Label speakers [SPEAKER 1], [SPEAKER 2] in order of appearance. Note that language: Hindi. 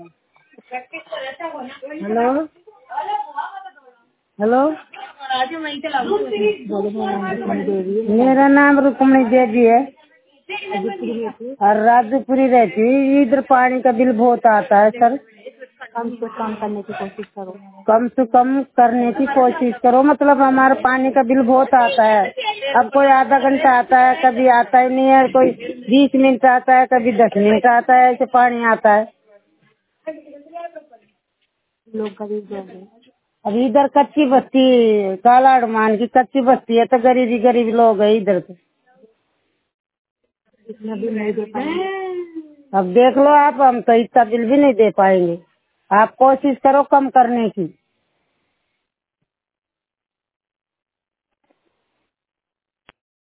[SPEAKER 1] हेलो हेलो, मेरा नाम रुक्मणी देवी है और राजूपुरी रहती हूँ। इधर पानी का बिल बहुत आता है सर।
[SPEAKER 2] कम से कम करने की कोशिश करो।
[SPEAKER 1] कम से कम करने की कोशिश करो, मतलब हमारा पानी का बिल बहुत आता है। अब कोई आधा घंटा आता है, कभी आता ही नहीं है, कोई 20 मिनट आता है, कभी 10 मिनट आता है, ऐसे पानी आता है।
[SPEAKER 2] लोग गरीब लोग हैं।
[SPEAKER 1] अब इधर कच्ची बस्ती, काला अड़मान की कच्ची बस्ती है, तो गरीब लोग है इधर तो।
[SPEAKER 2] इतना बिल नहीं दे पाएंगे।
[SPEAKER 1] अब देख लो आप, हम तो इतना बिल भी नहीं दे पाएंगे। आप कोशिश करो कम करने की।